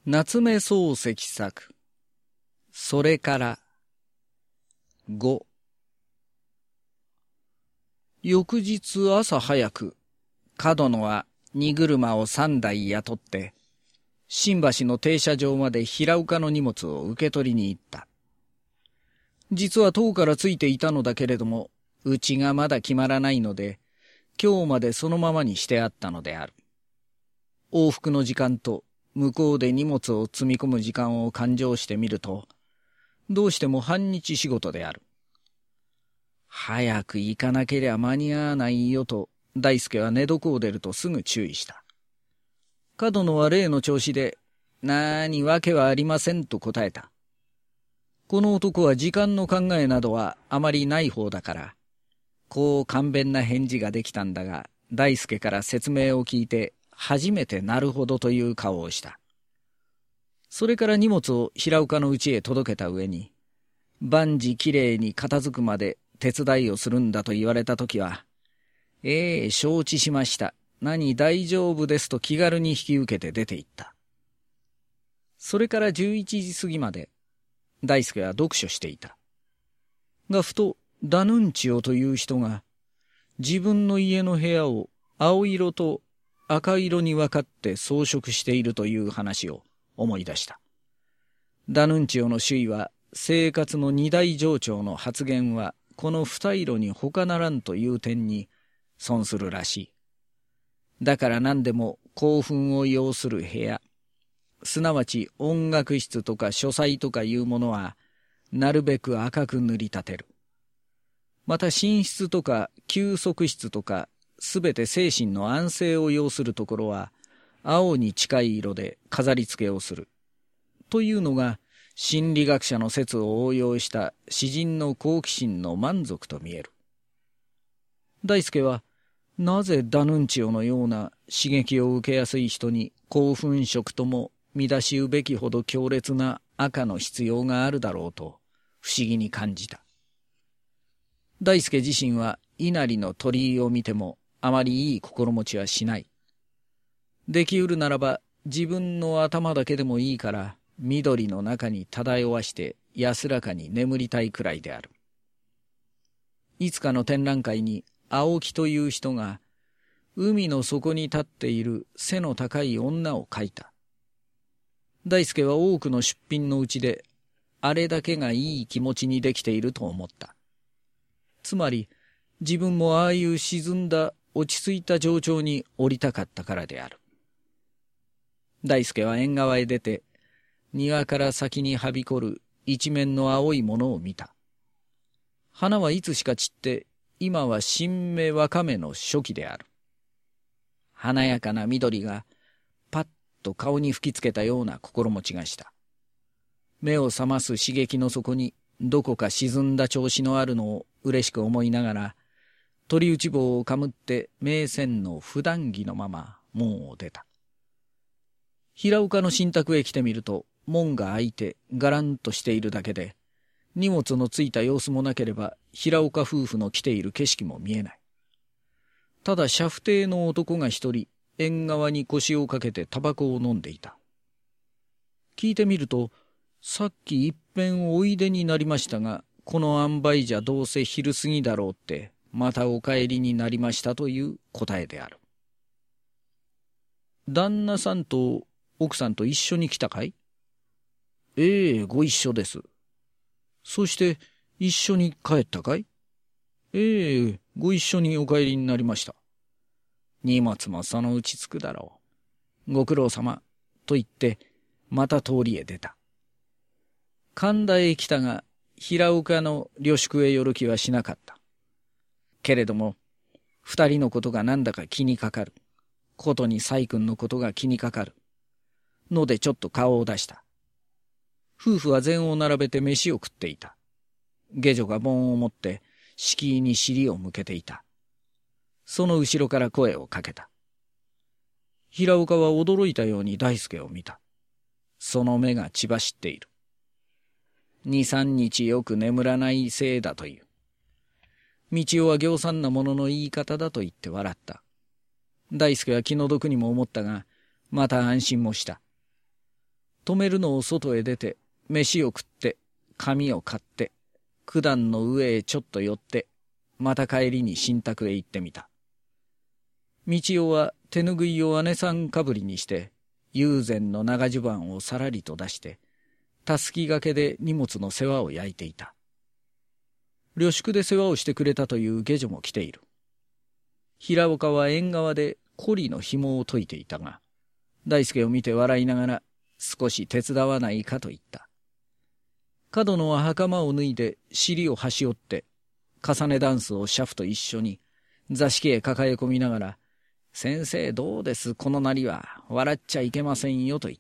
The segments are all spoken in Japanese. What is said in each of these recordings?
夏目漱石作。それから5。翌日朝早く、角野は荷車を3台雇って、新橋の停車場まで平岡の荷物を受け取りに行った。実は遠からついていたのだけれども、うちがまだ決まらないので、今日までそのままにしてあったのである。往復の時間と、向こうで荷物を積み込む時間を勘定してみると、どうしても半日仕事である。早く行かなけりゃ間に合わないよと、大助は寝床を出るとすぐ注意した。角野は例の調子で、なにわけはありませんと答えた。この男は時間の考えなどはあまりない方だから、こう簡便な返事ができたんだが、大助から説明を聞いて、初めてなるほどという顔をした。それから荷物を平岡の家へ届けた上に、万事きれいに片付くまで手伝いをするんだと言われたときは、承知しました。何大丈夫ですと気軽に引き受けて出て行った。それから11時過ぎまで、大助は読書していた。がふと、ダヌンチオという人が、自分の家の部屋を青色と赤色に分かって装飾しているという話を思い出した。ダヌンチオの主意は、生活の二大情緒の発言は、この二色に他ならんという点に損するらしい。だから何でも興奮を要する部屋、すなわち音楽室とか書斎とかいうものは、なるべく赤く塗り立てる。また寝室とか休息室とか、すべて精神の安静を要するところは、青に近い色で飾り付けをする。というのが、心理学者の説を応用した詩人の好奇心の満足と見える。大助は、なぜダヌンチオのような刺激を受けやすい人に興奮色とも見出しうべきほど強烈な赤の必要があるだろうと不思議に感じた。大助自身は稲荷の鳥居を見てもあまりいい心持ちはしない。できうるならば自分の頭だけでもいいから緑の中に漂わして安らかに眠りたいくらいである。いつかの展覧会に青木という人が海の底に立っている背の高い女を描いた。大助は多くの出品のうちであれだけがいい気持ちにできていると思った。つまり自分もああいう沈んだ落ち着いた情緒に降りたかったからである。大助は縁側へ出て庭から先にはびこる一面の青いものを見た。花はいつしか散って今は新芽わかめの初期である。華やかな緑がパッと顔に吹きつけたような心持ちがした。目を覚ます刺激の底にどこか沈んだ調子のあるのを嬉しく思いながら、鳥打ち棒をかむって名船の普段着のまま門を出た。平岡の新宅へ来てみると門が開いてガランとしているだけで、荷物のついた様子もなければ平岡夫婦の来ている景色も見えない。ただ車夫亭の男が一人縁側に腰をかけてタバコを飲んでいた。聞いてみると、さっきいっぺんおいでになりましたが、この塩梅じゃどうせ昼過ぎだろうってまたお帰りになりましたという答えである。旦那さんと奥さんと一緒に来たかい？ご一緒です。そして一緒に帰ったかい？ご一緒にお帰りになりました。荷物もそのうち着くだろう。ご苦労様、と言って、また通りへ出た。神田へ来たが、平岡の旅宿へ寄る気はしなかった。けれども、二人のことがなんだか気にかかる。ことに細君のことが気にかかる。のでちょっと顔を出した。夫婦は膳を並べて飯を食っていた。下女が盆を持って、敷居に尻を向けていた。その後ろから声をかけた。平岡は驚いたように大助を見た。その目が血走っている。2、3日よく眠らないせいだという。道夫は行産なものの言い方だと言って笑った。大助は気の毒にも思ったが、また安心もした。 止めるのを外へ出て、飯を食って、紙を買って、九段の上へちょっと寄って、また帰りに新宅へ行ってみた。道夫は手ぬぐいを姉さんかぶりにして、友禅の長襦袢をさらりと出して、たすきがけで荷物の世話を焼いていた。旅宿で世話をしてくれたという下女も来ている。平岡は縁側でコリの紐を解いていたが、大助を見て笑いながら、少し手伝わないかと言った。角野は袴を脱いで尻を端折って、重ねダンスを車夫と一緒に座敷へ抱え込みながら、先生どうですこのなりは、笑っちゃいけませんよと言った。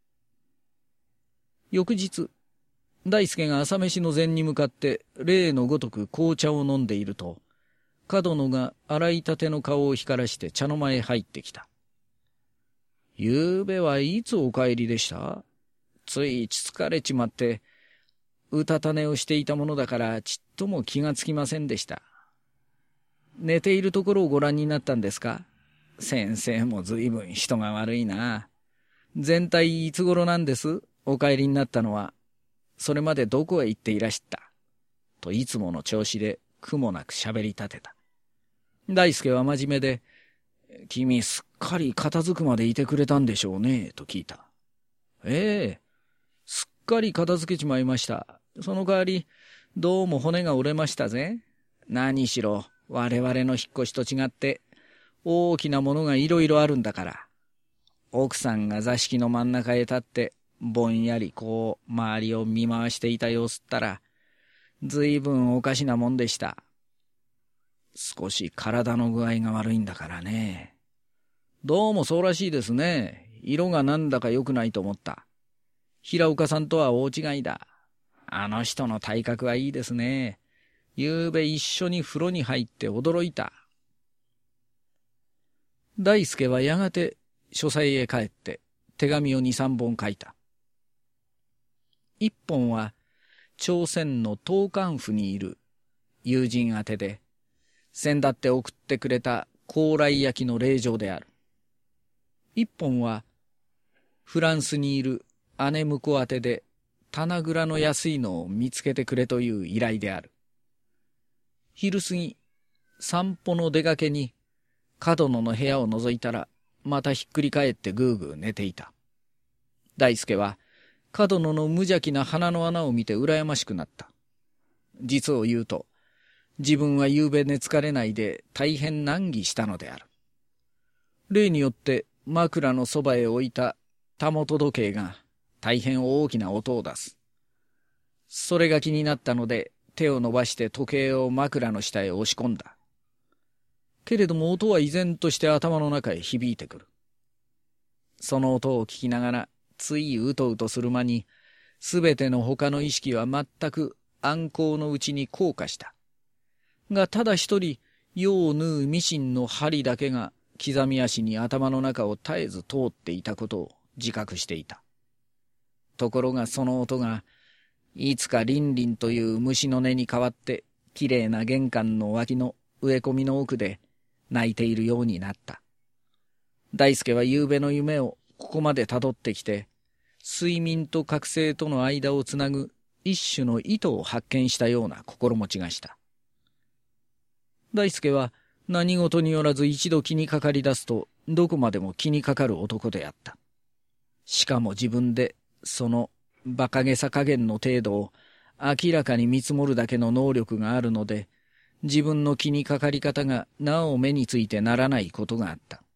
翌日、大助が朝飯の膳に向かって例のごとく紅茶を飲んでいると、角野が洗いたての顔を光らして茶の間へ入ってきた。ゆうべはいつお帰りでした？つい疲れちまって、うたた寝をしていたものだからちっとも気がつきませんでした。寝ているところをご覧になったんですか？先生もずいぶん人が悪いな。全体いつ頃なんです？お帰りになったのは。それまでどこへ行っていらした？といつもの調子で苦もなく喋り立てた。大助は真面目で、君すっかり片付くまでいてくれたんでしょうね、と聞いた。ええ、すっかり片付けちまいました。その代わり、どうも骨が折れましたぜ。何しろ、我々の引っ越しと違って、大きなものがいろいろあるんだから。奥さんが座敷の真ん中へ立って、ぼんやりこう、周りを見回していた様子ったら、ずいぶんおかしなもんでした。少し体の具合が悪いんだからね。どうもそうらしいですね。色がなんだか良くないと思った。平岡さんとは大違いだ。あの人の体格はいいですね。ゆうべ一緒に風呂に入って驚いた。大助はやがて書斎へ帰って手紙を2、3本書いた。一本は朝鮮の東関府にいる友人宛てで、先だって送ってくれた高麗焼きの令状である。一本はフランスにいる姉婿宛てで、棚蔵の安いのを見つけてくれという依頼である。昼過ぎ、散歩の出かけに角野の部屋を覗いたら、またひっくり返ってぐうぐう寝ていた。大助は角野の無邪気な鼻の穴を見て羨ましくなった。実を言うと、自分は夕べ寝つかれないで大変難儀したのである。例によって枕のそばへ置いたたもと時計が大変大きな音を出す。それが気になったので手を伸ばして時計を枕の下へ押し込んだ。けれども音は依然として頭の中へ響いてくる。その音を聞きながらついうとうとする間に、すべての他の意識は全く暗行のうちに降下した。がただ一人、世を縫うミシンの針だけが刻み足に頭の中を絶えず通っていたことを自覚していた。ところがその音が、いつかリンリンという虫の音に変わって、きれいな玄関の脇の植え込みの奥で泣いているようになった。大助は夕べの夢をここまでたどってきて、睡眠と覚醒との間をつなぐ一種の糸を発見したような心持ちがした。大助は何事によらず一度気にかかり出すとどこまでも気にかかる男であった。しかも自分でその馬鹿げさ加減の程度を明らかに見積もるだけの能力があるので、自分の気にかかり方がなお目についてならないことがあった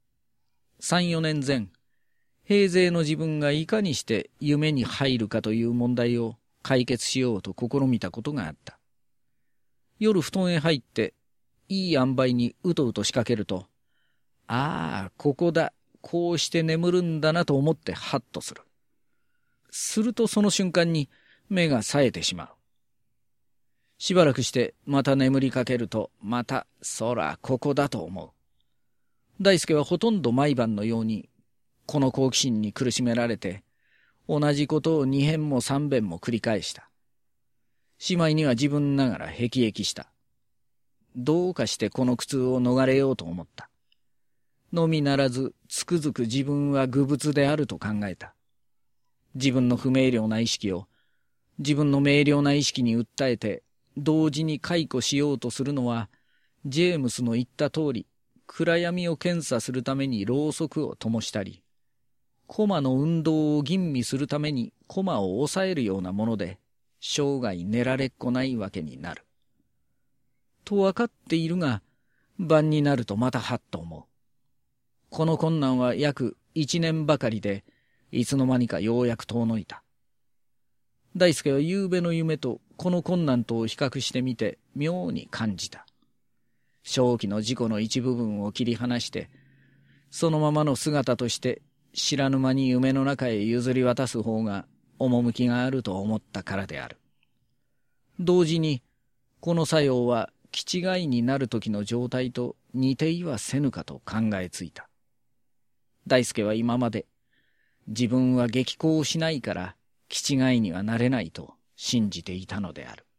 。3、4年前、平勢の自分がいかにして夢に入るかという問題を解決しようと試みたことがあった。夜布団へ入っていい塩梅にうとうと仕掛けると、ああ、ここだ、こうして眠るんだなと思ってハッとする。するとその瞬間に目が冴えてしまう。しばらくしてまた眠りかけると、また、そら、ここだと思う。大助はほとんど毎晩のように、この好奇心に苦しめられて、同じことを2遍も3遍も繰り返した。しまいには自分ながら辟易した。どうかしてこの苦痛を逃れようと思った。のみならず、つくづく自分は愚物であると考えた。 自分の不明瞭な意識を自分の明瞭な意識に訴えて同時に解雇しようとするのは、ジェームスの言った通り、暗闇を検査するためにろうそくを灯したり、コマの運動を吟味するためにコマを抑えるようなもので、生涯寝られっこないわけになる。と分かっているが、晩になるとまたはっと思う。この困難は約1年ばかりで、いつの間にかようやく遠のいた。大輔は夕べの夢とこの困難とを比較してみて妙に感じた。正気の自己の一部分を切り離して、そのままの姿として知らぬ間に夢の中へ譲り渡す方が趣があると思ったからである。同時に、この作用は気違いになる時の状態と似ていはせぬかと考えついた。大輔は今まで、自分は激高しないから気違いにはなれないと信じていたのである。